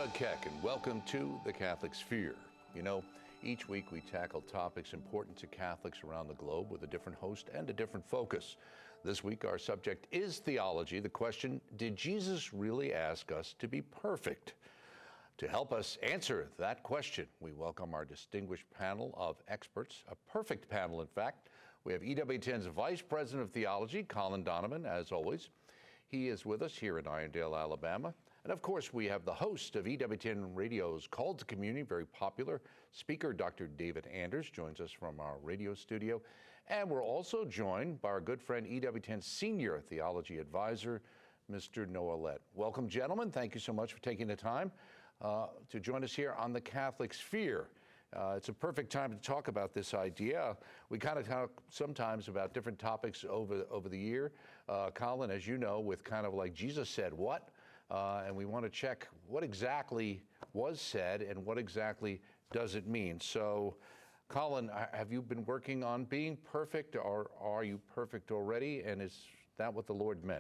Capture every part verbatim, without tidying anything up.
Doug Keck, and welcome to The Catholic Sphere. You know, each week we tackle topics important to Catholics around the globe with a different host and a different focus. This week our subject is theology. The question, did Jesus really ask us to be perfect? To help us answer that question, we welcome our distinguished panel of experts, a perfect panel, in fact. We have E W Tn's Vice President of Theology, Colin Donovan, as always. He is with us here in Irondale, Alabama. And of course, we have the host of E W T N Radio's Call to Community, very popular speaker, Doctor David Anders, joins us from our radio studio. And we're also joined by our good friend, E W T N Senior Theology Advisor, Mister Noah Lett. Welcome, gentlemen. Thank you so much for taking the time uh, to join us here on the Catholic Sphere. Uh, it's a perfect time to talk about this idea. We kind of talk sometimes about different topics over, over the year. Uh, Colin, as you know, with kind of like Jesus said what? Uh, and we want to check what exactly was said and what exactly does it mean. So, Colin, have you been working on being perfect, or are you perfect already? And is that what the Lord meant?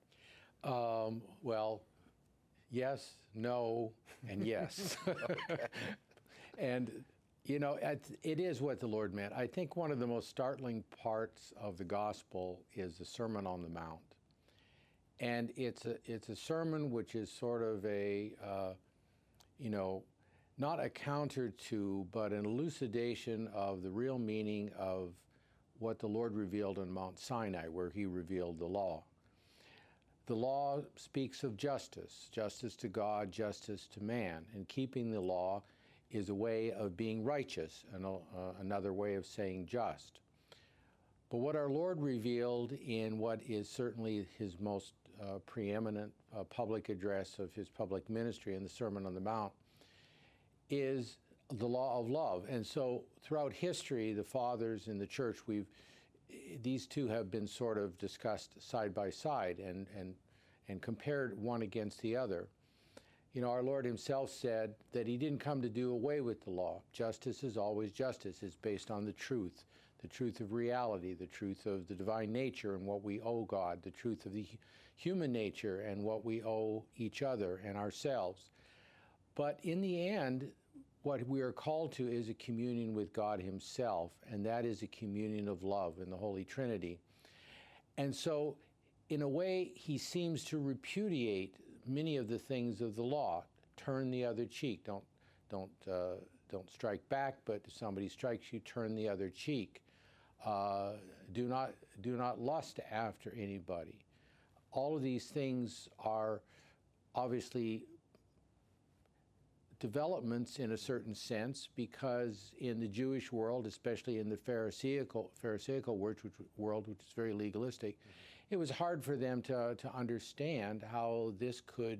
Um, well, yes, no, and yes. And, you know, it is what the Lord meant. I think one of the most startling parts of the gospel is the Sermon on the Mount. And it's a, it's a sermon which is sort of a, uh, you know, not a counter to, but an elucidation of the real meaning of what the Lord revealed on Mount Sinai, where he revealed the law. The law speaks of justice, justice to God, justice to man, and keeping the law is a way of being righteous, and uh, another way of saying just. But what our Lord revealed in what is certainly his most uh, preeminent uh, public address of his public ministry in the Sermon on the Mount is the law of love. And so throughout history, the fathers in the church, we've these two have been sort of discussed side by side and, and, and compared one against the other. You know, our Lord himself said that he didn't come to do away with the law. Justice is always justice. It's based on the truth, the truth of reality, the truth of the divine nature and what we owe God, the truth of the human nature and what we owe each other and ourselves. But in the end, what we are called to is a communion with God himself, and that is a communion of love in the Holy Trinity. And so, in a way, he seems to repudiate many of the things of the law. Turn the other cheek. Don't, don't, uh, don't strike back, but if somebody strikes you, turn the other cheek. Uh, do not, do not lust after anybody. All of these things are obviously developments in a certain sense, because in the Jewish world, especially in the Pharisaical, Pharisaical world, which, world, which is very legalistic, mm-hmm. it was hard for them to, to understand how this could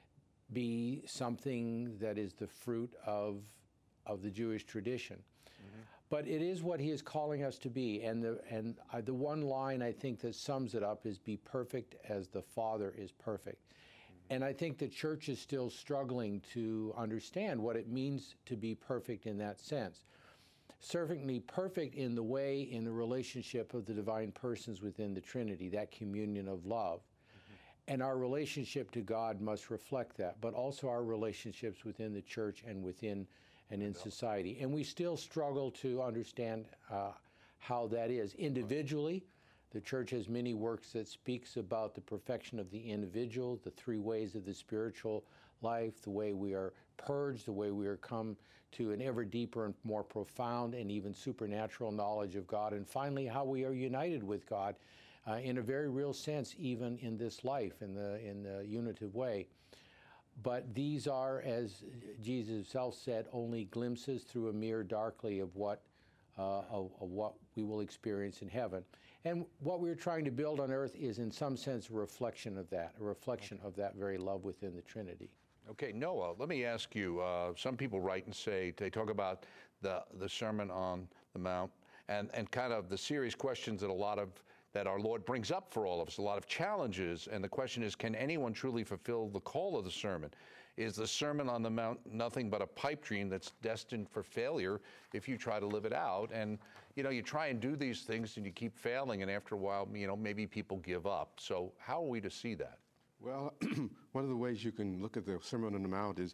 be something that is the fruit of, of the Jewish tradition. Mm-hmm. But it is what he is calling us to be. And, the, and uh, the one line I think that sums it up is, be perfect as the Father is perfect. And I think the church is still struggling to understand what it means to be perfect in that sense. Certainly perfect in the way, in the relationship of the divine persons within the Trinity, that communion of love. Mm-hmm. And our relationship to God must reflect that, but also our relationships within the church and within and in society. And we still struggle to understand uh, how that is. Individually, the church has many works that speaks about the perfection of the individual, the three ways of the spiritual life, the way we are purged, the way we are come to an ever deeper and more profound and even supernatural knowledge of God, and finally how we are united with God uh, in a very real sense, even in this life, in the, in the unitive way. But these are, as Jesus himself said, only glimpses through a mirror darkly of what Uh, of, of what we will experience in heaven. And what we're trying to build on earth is in some sense a reflection of that, a reflection of that very love within the Trinity. Okay, Noah, let me ask you, uh, some people write and say, they talk about the, the Sermon on the Mount and, and kind of the serious questions that a lot of, that our Lord brings up for all of us, a lot of challenges. And the question is, can anyone truly fulfill the call of the sermon? Is the Sermon on the Mount nothing but a pipe dream that's destined for failure if you try to live it out? And, you know, you try and do these things and you keep failing, and after a while, you know, maybe people give up. So how are we to see that? Well, one of the ways you can look at the Sermon on the Mount is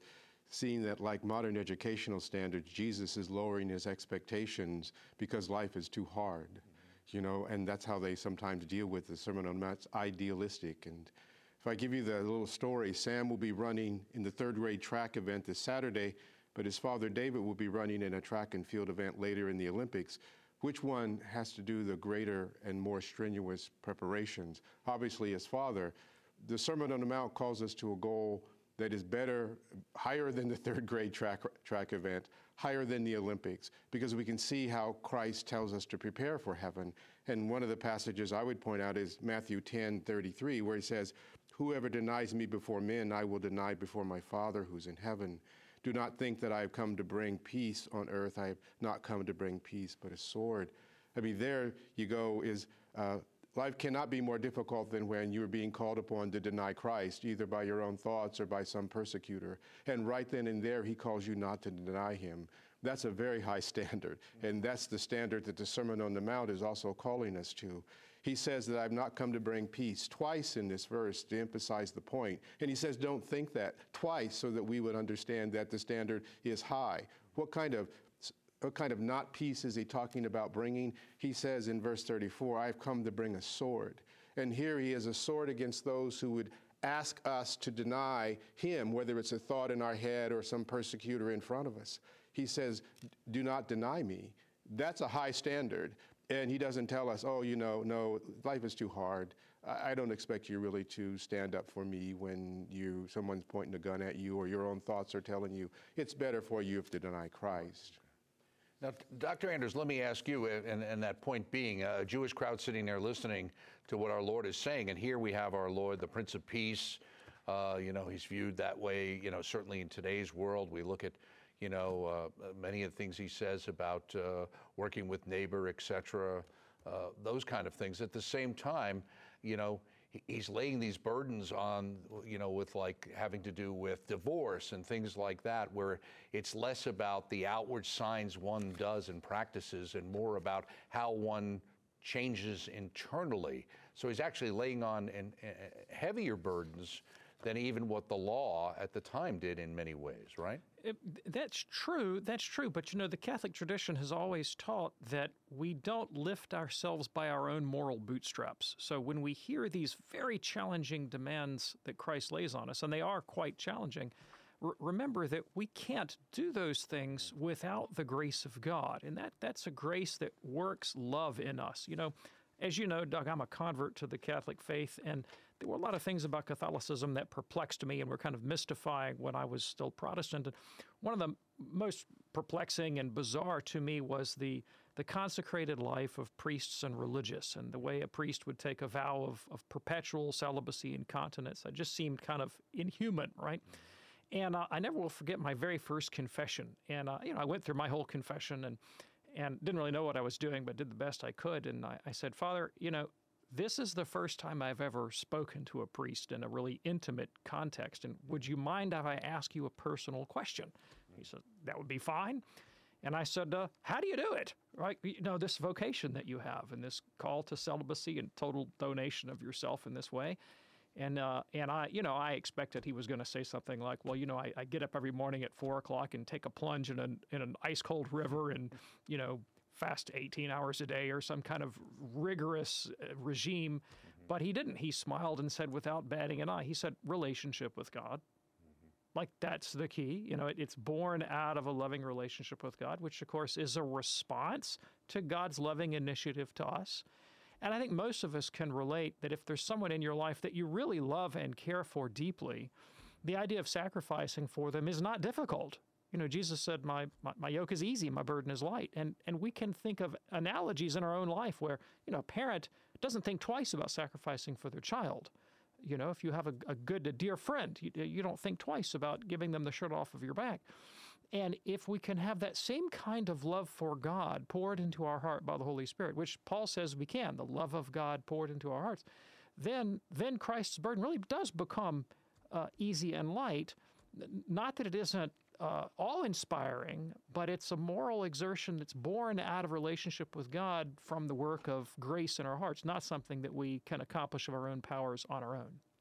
seeing that, like modern educational standards, Jesus is lowering his expectations because life is too hard, mm-hmm. you know, and that's how they sometimes deal with the Sermon on the Mount. It's idealistic. And if I give you the little story, Sam will be running in the third grade track event this Saturday, but his father David will be running in a track and field event later in the Olympics. Which one has to do the greater and more strenuous preparations? Obviously, his father. The Sermon on the Mount calls us to a goal that is better, higher than the third grade track, track event, higher than the Olympics, because we can see how Christ tells us to prepare for heaven. And one of the passages I would point out is Matthew ten thirty-three, where he says, "Whoever denies me before men, I will deny before my Father who's in heaven. Do not think that I have come to bring peace on earth. I have not come to bring peace, but a sword." I mean, there you go, is uh, life cannot be more difficult than when you're being called upon to deny Christ, either by your own thoughts or by some persecutor. And right then and there, he calls you not to deny him. That's a very high standard. And that's the standard that the Sermon on the Mount is also calling us to. He says that I've not come to bring peace twice in this verse to emphasize the point. And he says, don't think that twice, so that we would understand that the standard is high. What kind of what kind of not peace is he talking about bringing? He says in verse thirty-four, I've come to bring a sword. And here he is, a sword against those who would ask us to deny him, whether it's a thought in our head or some persecutor in front of us. He says, do not deny me. That's a high standard. And he doesn't tell us, oh, you know, no, life is too hard. I don't expect you really to stand up for me when you someone's pointing a gun at you or your own thoughts are telling you it's better for you if to deny Christ. Now, Doctor Anders, let me ask you, and, and that point being, a Jewish crowd sitting there listening to what our Lord is saying, and here we have our Lord, the Prince of Peace. Uh, you know, he's viewed that way, you know, certainly in today's world. We look at, you know, uh, many of the things he says about uh, working with neighbor, et cetera, uh, those kind of things. At the same time, you know, he, he's laying these burdens on, you know, with like having to do with divorce and things like that, where it's less about the outward signs one does and practices and more about how one changes internally. So he's actually laying on an, uh, heavier burdens than even what the law at the time did in many ways, right? It, that's true, that's true. But, you know, the Catholic tradition has always taught that we don't lift ourselves by our own moral bootstraps. So when we hear these very challenging demands that Christ lays on us, and they are quite challenging, r- remember that we can't do those things without the grace of God. And that that's a grace that works love in us. You know, as you know, Doug, I'm a convert to the Catholic faith, and there were a lot of things about Catholicism that perplexed me and were kind of mystifying when I was still Protestant. And one of the most perplexing and bizarre to me was the the consecrated life of priests and religious, and the way a priest would take a vow of, of perpetual celibacy and continence. It just seemed kind of inhuman, right? And uh, I never will forget my very first confession. And uh, you know, I went through my whole confession and and didn't really know what I was doing, but did the best I could. And I, I said, Father, you know, this is the first time I've ever spoken to a priest in a really intimate context, and would you mind if I ask you a personal question? He said, that would be fine. And I said, uh, how do you do it? Right? You know, this vocation that you have and this call to celibacy and total donation of yourself in this way. And uh, and I, you know, I expected he was going to say something like, well, you know, I, I get up every morning at four o'clock and take a plunge in an in an ice cold river and, you know, fast eighteen hours a day or some kind of rigorous uh, regime. Mm-hmm. But he didn't. He smiled and said, without batting an eye, he said, relationship with God. Mm-hmm. Like, that's the key. You know, it, it's born out of a loving relationship with God, which, of course, is a response to God's loving initiative to us. And I think most of us can relate that if there's someone in your life that you really love and care for deeply, the idea of sacrificing for them is not difficult. You know, Jesus said, my, my, my yoke is easy, my burden is light. And and we can think of analogies in our own life where, you know, a parent doesn't think twice about sacrificing for their child. You know, if you have a, a good, a dear friend, you, you don't think twice about giving them the shirt off of your back. And if we can have that same kind of love for God poured into our heart by the Holy Spirit, which Paul says we can, the love of God poured into our hearts, then then Christ's burden really does become uh, easy and light. Not that it isn't uh, awe-inspiring, but it's a moral exertion that's born out of relationship with God from the work of grace in our hearts, not something that we can accomplish of our own powers on our own. Okay.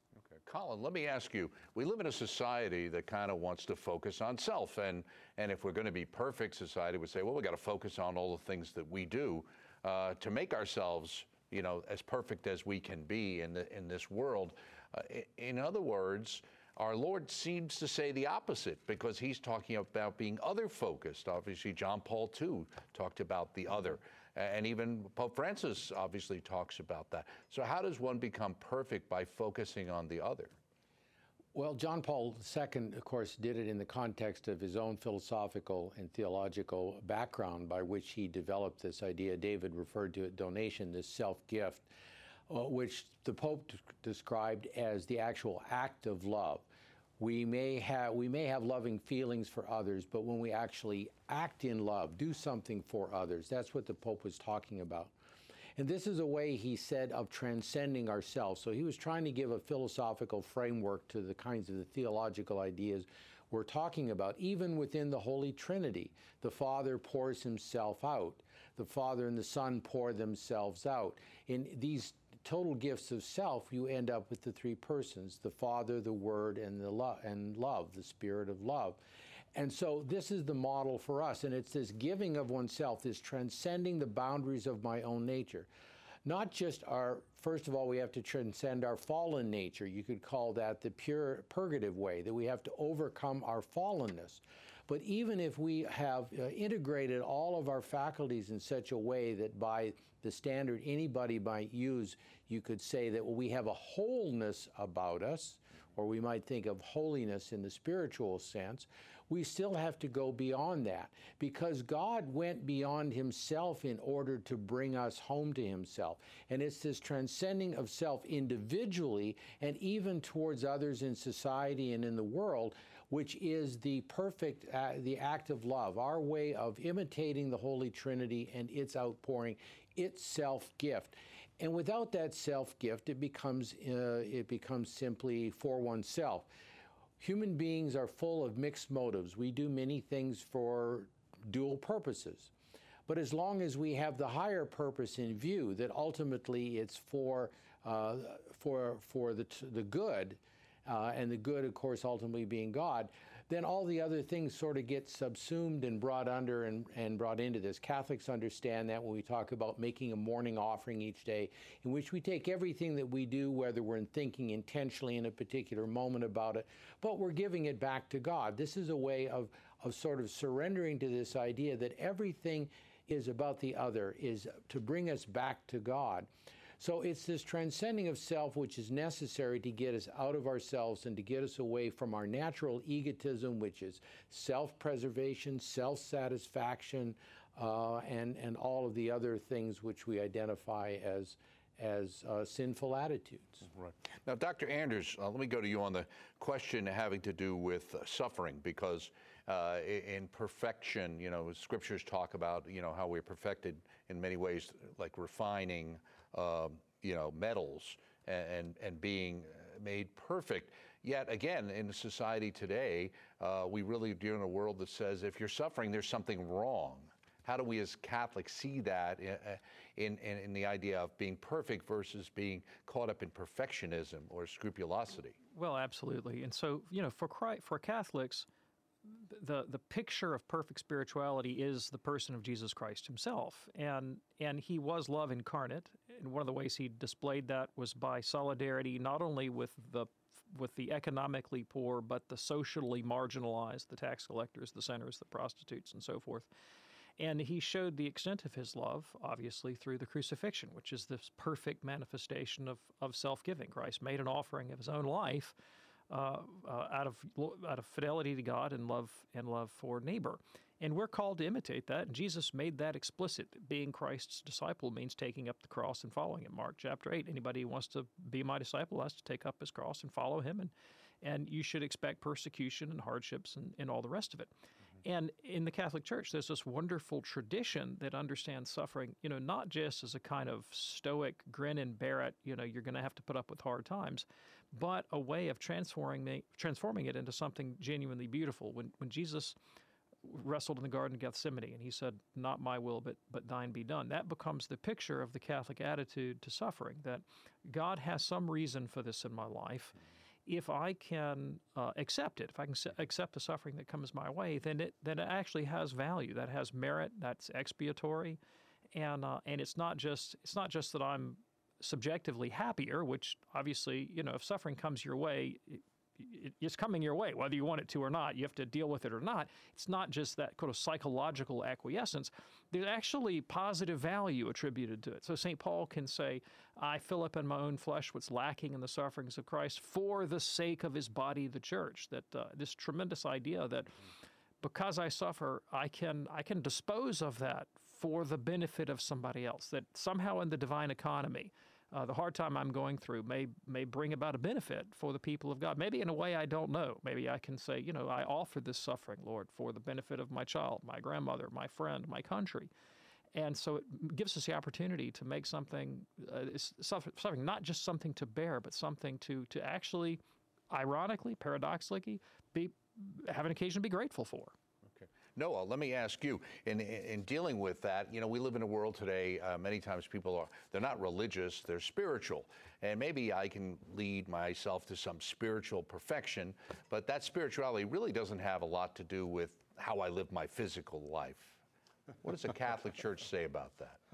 Colin, let me ask you, we live in a society that kind of wants to focus on self, and, and if we're going to be perfect, society would say, well, we got to focus on all the things that we do uh, to make ourselves, you know, as perfect as we can be in, the, in this world. Uh, in other words, our Lord seems to say the opposite, because he's talking about being other-focused. Obviously, John Paul the Second talked about the other. And even Pope Francis obviously talks about that. So how does one become perfect by focusing on the other? Well, John Paul the Second, of course, did it in the context of his own philosophical and theological background by which he developed this idea. David referred to it, donation, this self-gift, uh, which the Pope described as the actual act of love. We may have we may have loving feelings for others, but when we actually act in love, do something for others, that's what the Pope was talking about. And this is a way, he said, of transcending ourselves. So he was trying to give a philosophical framework to the kinds of the theological ideas we're talking about. Even within the Holy Trinity, the Father pours himself out. The Father and the Son pour themselves out. In these total gifts of self, you end up with the three persons, the Father, the Word, and the lo- and love, the Spirit of love. And so this is the model for us, and it's this giving of oneself, this transcending the boundaries of my own nature. Not just our, first of all, we have to transcend our fallen nature. You could call that the pure purgative way, that we have to overcome our fallenness. But even if we have uh, integrated all of our faculties in such a way that by the standard anybody might use, you could say that well, we have a wholeness about us, or we might think of holiness in the spiritual sense, we still have to go beyond that, because God went beyond himself in order to bring us home to himself. And it's this transcending of self individually and even towards others in society and in the world, which is the perfect, uh, the act of love, our way of imitating the Holy Trinity and its outpouring, its self-gift. And without that self-gift, it becomes, uh, it becomes simply for oneself. Human beings are full of mixed motives. We do many things for dual purposes. But as long as we have the higher purpose in view, that ultimately it's for, uh, for, for the, the good, uh, and the good, of course, ultimately being God, then all the other things sort of get subsumed and brought under and, and brought into this. Catholics understand that when we talk about making a morning offering each day, in which we take everything that we do, whether we're thinking intentionally in a particular moment about it, but we're giving it back to God. This is a way of, of sort of surrendering to this idea that everything is about the other, is to bring us back to God. So it's this transcending of self which is necessary to get us out of ourselves and to get us away from our natural egotism, which is self-preservation, self-satisfaction, uh, and, and all of the other things which we identify as, as uh, sinful attitudes. Right. Now, Doctor Anders, uh, let me go to you on the question having to do with uh, suffering, because uh, in perfection, you know, scriptures talk about, you know, how we're perfected in many ways, like refining, uh, you know, metals and, and, and being made perfect. Yet again, in society today, uh, we really are in a world that says if you're suffering, there's something wrong. How do we as Catholics see that in, in, in the idea of being perfect versus being caught up in perfectionism or scrupulosity? Well, absolutely. And so, you know, for Christ, for Catholics, the the picture of perfect spirituality is the person of Jesus Christ himself. And and he was love incarnate. And one of the ways he displayed that was by solidarity, not only with the with the economically poor, but the socially marginalized, the tax collectors, the sinners, the prostitutes, and so forth. And he showed the extent of his love, obviously, through the crucifixion, which is this perfect manifestation of, of self-giving. Christ made an offering of his own life uh, uh, out of out of fidelity to God and love and love for neighbor. And we're called to imitate that. And Jesus made that explicit. Being Christ's disciple means taking up the cross and following him. Mark chapter eight. Anybody who wants to be my disciple has to take up his cross and follow him. And and you should expect persecution and hardships and, and all the rest of it. And in the Catholic Church, there's this wonderful tradition that understands suffering, you know, not just as a kind of stoic grin and bear it, you know, you're going to have to put up with hard times, but a way of transforming transforming it into something genuinely beautiful. When when Jesus wrestled in the Garden of Gethsemane and he said, not my will, but, but thine be done, that becomes the picture of the Catholic attitude to suffering, that God has some reason for this in my life. if I can uh, accept it, if I can se- accept the suffering that comes my way, then it then it actually has value. That has merit. That's expiatory, and uh, and it's not just it's not just that I'm subjectively happier, which obviously, you know, if suffering comes your way, it, it, it's coming your way, whether you want it to or not. You have to deal with it or not. It's not just that kind of psychological acquiescence. There's actually positive value attributed to it. So Saint Paul can say, I fill up in my own flesh what's lacking in the sufferings of Christ for the sake of his body, the church. That uh, this tremendous idea that because I suffer, I can I can dispose of that for the benefit of somebody else. That somehow in the divine economy, uh, the hard time I'm going through may may bring about a benefit for the people of God. Maybe in a way I don't know. Maybe I can say, you know, I offer this suffering, Lord, for the benefit of my child, my grandmother, my friend, my country. And so it gives us the opportunity to make something, uh, suffering not just something to bear, but something to to actually, ironically, paradoxically, be have an occasion to be grateful for. Noah, let me ask you, in, in dealing with that, you know, we live in a world today, uh, many times people are, they're not religious, they're spiritual. And maybe I can lead myself to some spiritual perfection, but that spirituality really doesn't have a lot to do with how I live my physical life. What does the Catholic Church say about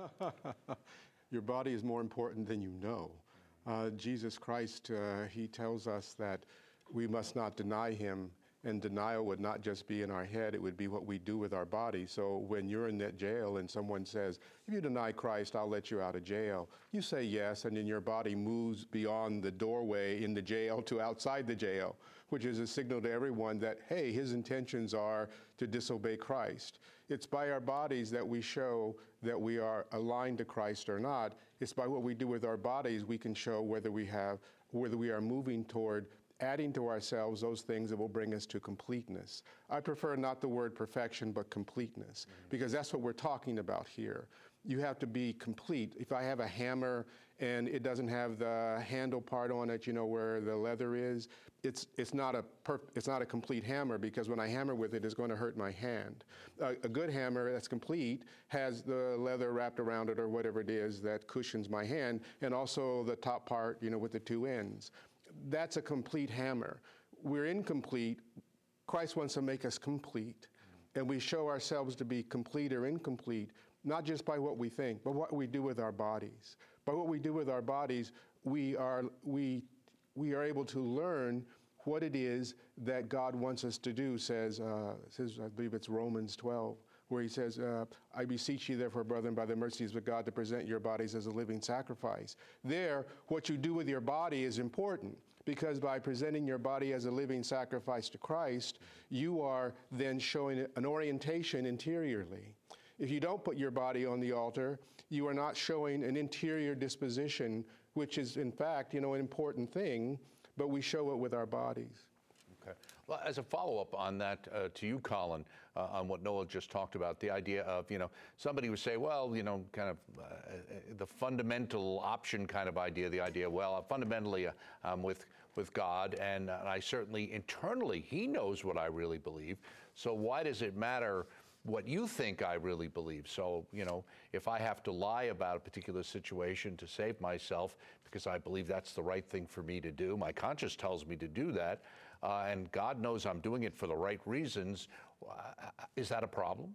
that? Your body is more important than you know. Uh, Jesus Christ, uh, he tells us that we must not deny him. And denial would not just be in our head, it would be what we do with our body. So when you're in that jail and someone says, if you deny Christ, I'll let you out of jail, you say yes, and then your body moves beyond the doorway in the jail to outside the jail, which is a signal to everyone that, hey, his intentions are to disobey Christ. It's by our bodies that we show that we are aligned to Christ or not. It's by what we do with our bodies we can show whether we have, whether we are moving toward adding to ourselves those things that will bring us to completeness. I prefer not the word perfection, but completeness, mm-hmm. because that's what we're talking about here. You have to be complete. If I have a hammer and it doesn't have the handle part on it, you know, where the leather is, it's it's not a perf- it's not a complete hammer, because when I hammer with it, it's going to hurt my hand. Uh, a good hammer that's complete has the leather wrapped around it or whatever it is that cushions my hand, and also the top part, you know, with the two ends. That's a complete hammer. We're incomplete. Christ wants to make us complete. And we show ourselves to be complete or incomplete, not just by what we think, but what we do with our bodies. By what we do with our bodies, we are, we, we are able to learn what it is that God wants us to do, says, uh, says I believe it's Romans twelve, where he says, uh, I beseech you therefore, brethren, by the mercies of God, to present your bodies as a living sacrifice. There, what you do with your body is important, because by presenting your body as a living sacrifice to Christ, you are then showing an orientation interiorly. If you don't put your body on the altar, you are not showing an interior disposition, which is, in fact, you know, an important thing, but we show it with our bodies. Okay. Well, as a follow-up on that, uh, to you, Colin, uh, on what Noah just talked about, the idea of, you know, somebody would say, well, you know, kind of uh, the fundamental option kind of idea, the idea, well, fundamentally uh, I'm with, with God, and, uh, I certainly internally, he knows what I really believe, so why does it matter what you think I really believe? So, you know, if I have to lie about a particular situation to save myself because I believe that's the right thing for me to do, my conscience tells me to do that, uh, and God knows I'm doing it for the right reasons, uh, is that a problem?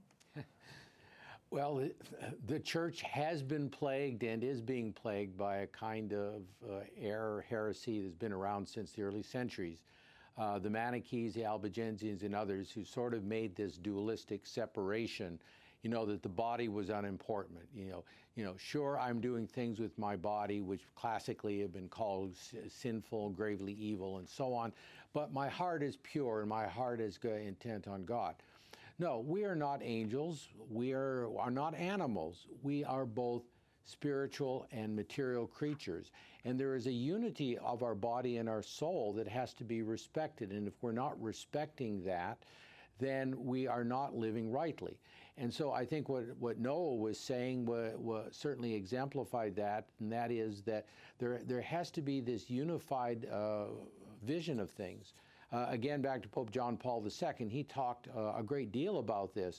Well, the church has been plagued and is being plagued by a kind of uh, error, heresy that's been around since the early centuries. Uh, the Manichees, the Albigensians, and others who sort of made this dualistic separation, you know, that the body was unimportant. You know, you know, sure, I'm doing things with my body which classically have been called sinful, gravely evil, and so on, but my heart is pure and my heart is intent on God. No, we are not angels. We are, are not animals. We are both spiritual and material creatures. And there is a unity of our body and our soul that has to be respected. And if we're not respecting that, then we are not living rightly. And so I think what, what Noah was saying wa, wa certainly exemplified that, and that is that there, there has to be this unified uh, vision of things. Uh, again, back to Pope John Paul the Second, he talked uh, a great deal about this,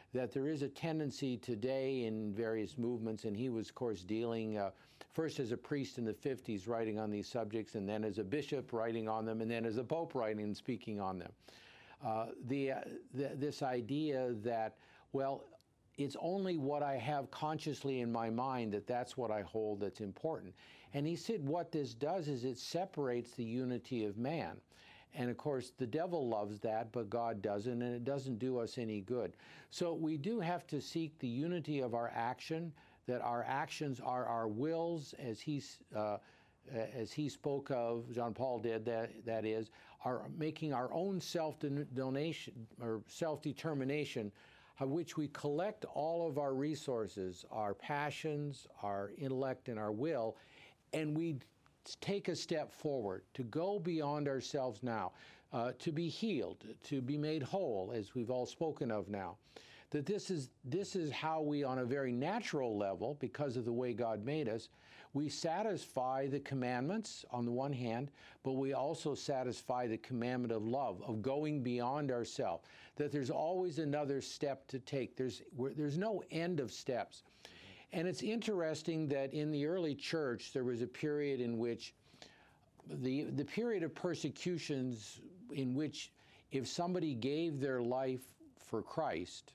that there is a tendency today in various movements, and he was, of course, dealing uh, first as a priest in the fifties writing on these subjects, and then as a bishop writing on them, and then as a pope writing and speaking on them. Uh, the, uh, the, this idea that, well, it's only what I have consciously in my mind that that's what I hold that's important. And he said what this does is it separates the unity of man. And of course, the devil loves that, but God doesn't, and it doesn't do us any good. So we do have to seek the unity of our action, that our actions are our wills, as he, uh, as he spoke of, John Paul did, that, that is, are making our own self-donation or self-determination, of which we collect all of our resources, our passions, our intellect, and our will, and we take a step forward to go beyond ourselves now, uh, to be healed, to be made whole, as we've all spoken of now. That this is, this is how we, on a very natural level, because of the way God made us, we satisfy the commandments on the one hand, but we also satisfy the commandment of love, of going beyond ourselves, that there's always another step to take. There's, there's no end of steps. And it's interesting that in the early church, there was a period in which the, the period of persecutions in which if somebody gave their life for Christ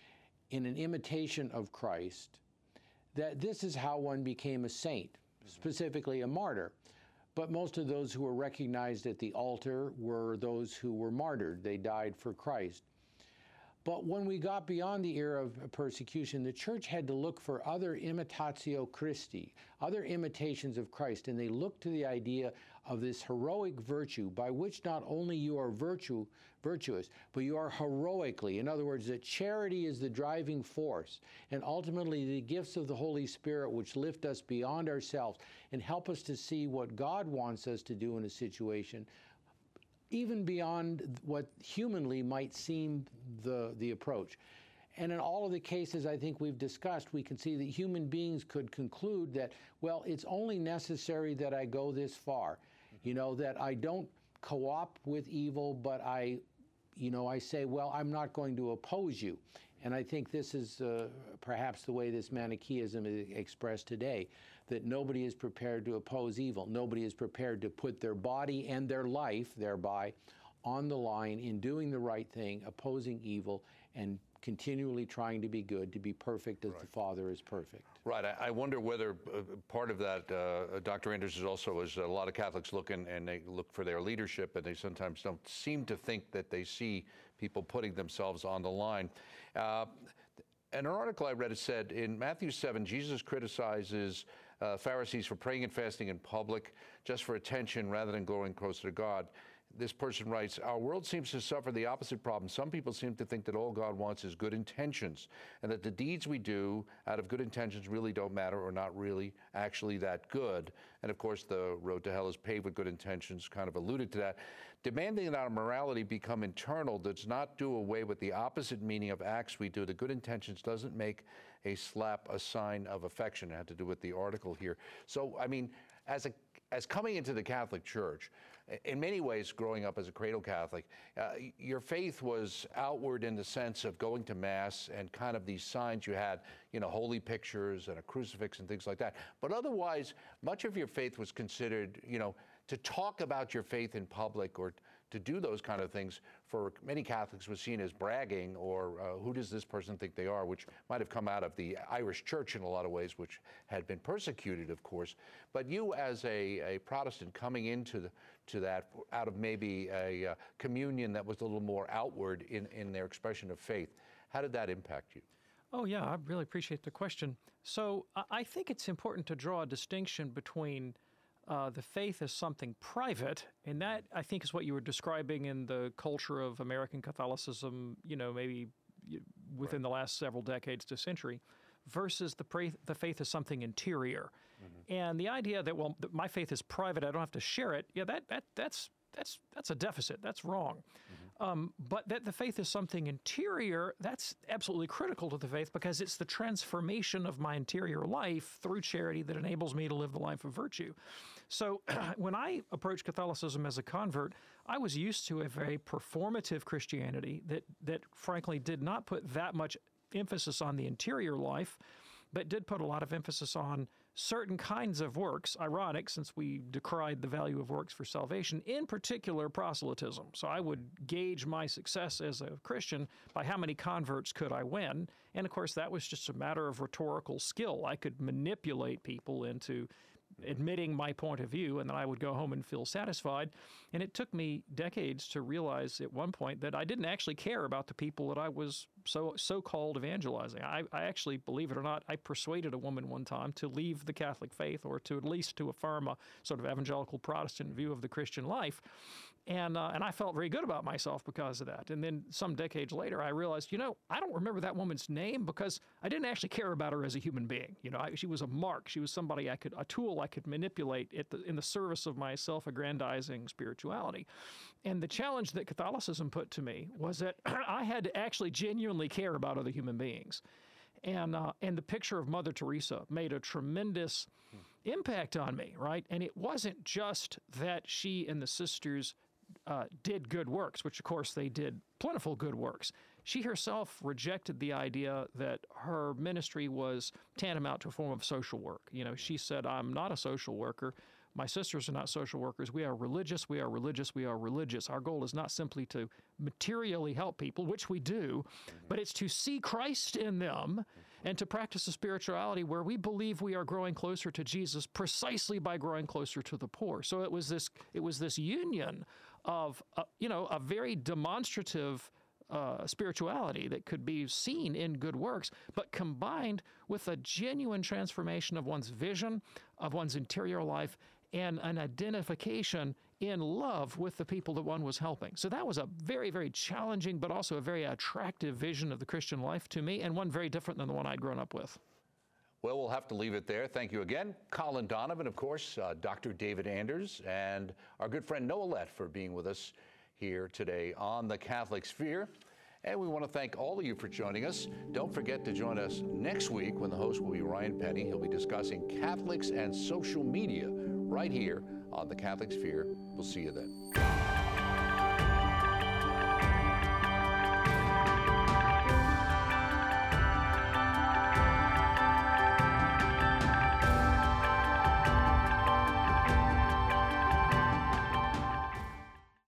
in an imitation of Christ, that this is how one became a saint, specifically a martyr. But most of those who were recognized at the altar were those who were martyred. They died for Christ. But when we got beyond the era of persecution, the church had to look for other imitatio Christi, other imitations of Christ, and they looked to the idea of this heroic virtue by which not only you are virtue, virtuous, but you are heroically. In other words, that charity is the driving force, and ultimately the gifts of the Holy Spirit which lift us beyond ourselves and help us to see what God wants us to do in a situation, even beyond what humanly might seem the, the approach. And in all of the cases I think we've discussed, we can see that human beings could conclude that, well, it's only necessary that I go this far. You know, that I don't co-opt with evil, but I, you know, I say, well, I'm not going to oppose you. And I think this is uh, perhaps the way this Manichaeism is expressed today, that nobody is prepared to oppose evil. Nobody is prepared to put their body and their life thereby on the line in doing the right thing, opposing evil, and continually trying to be good, to be perfect as right. the Father is perfect. Right. I, I wonder whether uh, part of that, uh, Doctor Anders, is also as a lot of Catholics look in, and they look for their leadership, and they sometimes don't seem to think that they see people putting themselves on the line. Uh, an article I read, it said in Matthew seven, Jesus criticizes uh, Pharisees for praying and fasting in public just for attention rather than going closer to God. This person writes, our world seems to suffer the opposite problem. Some people seem to think that all God wants is good intentions, and that the deeds we do out of good intentions really don't matter or not really actually that good. And of course, the road to hell is paved with good intentions, kind of alluded to that. Demanding that our morality become internal does not do away with the opposite meaning of acts we do. The good intentions doesn't make a slap a sign of affection. It had to do with the article here. So, I mean, as a as coming into the Catholic Church, in many ways, growing up as a cradle Catholic, uh, your faith was outward in the sense of going to Mass and kind of these signs you had, you know, holy pictures and a crucifix and things like that. But otherwise, much of your faith was considered, you know, to talk about your faith in public or to do those kind of things for many Catholics was seen as bragging or uh, who does this person think they are, which might have come out of the Irish Church in a lot of ways, which had been persecuted, of course. But you as a, a Protestant coming into the, to that out of maybe a uh, communion that was a little more outward in, in their expression of faith, how did that impact you? Oh, yeah, I really appreciate the question. So I think it's important to draw a distinction between Uh, the faith as something private, and that, I think, is what you were describing in the culture of American Catholicism, you know, maybe within right. the last several decades to century, versus the, pra- the faith as something interior. Mm-hmm. And the idea that, well, th- my faith is private, I don't have to share it, yeah, that that that's that's that's a deficit. That's wrong. Mm-hmm. Um, but that the faith is something interior, that's absolutely critical to the faith because it's the transformation of my interior life through charity that enables me to live the life of virtue. So when I approached Catholicism as a convert, I was used to a very performative Christianity that, that frankly did not put that much emphasis on the interior life, but did put a lot of emphasis on certain kinds of works. Ironic, since we decried the value of works for salvation, in particular proselytism. So I would gauge my success as a Christian by how many converts could I win. And of course, that was just a matter of rhetorical skill. I could manipulate people into admitting my point of view, and then I would go home and feel satisfied. And it took me decades to realize at one point that I didn't actually care about the people that I was so so-called evangelizing. I, I actually, believe it or not, I persuaded a woman one time to leave the Catholic faith, or to at least to affirm a sort of evangelical Protestant view of the Christian life. And uh, and I felt very good about myself because of that. And then some decades later, I realized, you know, I don't remember that woman's name because I didn't actually care about her as a human being. You know, I, she was a mark. She was somebody I could, a tool I could manipulate at the, in the service of my self-aggrandizing spirituality. And the challenge that Catholicism put to me was that I had to actually genuinely care about other human beings. And uh, and the picture of Mother Teresa made a tremendous impact on me, right? And it wasn't just that she and the sisters Uh, did good works, which of course they did plentiful good works. She herself rejected the idea that her ministry was tantamount to a form of social work. You know, she said, I'm not a social worker. My sisters are not social workers. We are religious, we are religious, we are religious. Our goal is not simply to materially help people, which we do, but it's to see Christ in them and to practice a spirituality where we believe we are growing closer to Jesus precisely by growing closer to the poor. So it was this, it was this union of, uh, you know, a very demonstrative uh, spirituality that could be seen in good works, but combined with a genuine transformation of one's vision, of one's interior life, and an identification in love with the people that one was helping. So that was a very, very challenging, but also a very attractive vision of the Christian life to me, and one very different than the one I'd grown up with. Well, we'll have to leave it there. Thank you again, Colin Donovan, of course, uh, Doctor David Anders, and our good friend Noah Lett for being with us here today on The Catholic Sphere. And we want to thank all of you for joining us. Don't forget to join us next week when the host will be Ryan Penny. He'll be discussing Catholics and social media right here on The Catholic Sphere. We'll see you then.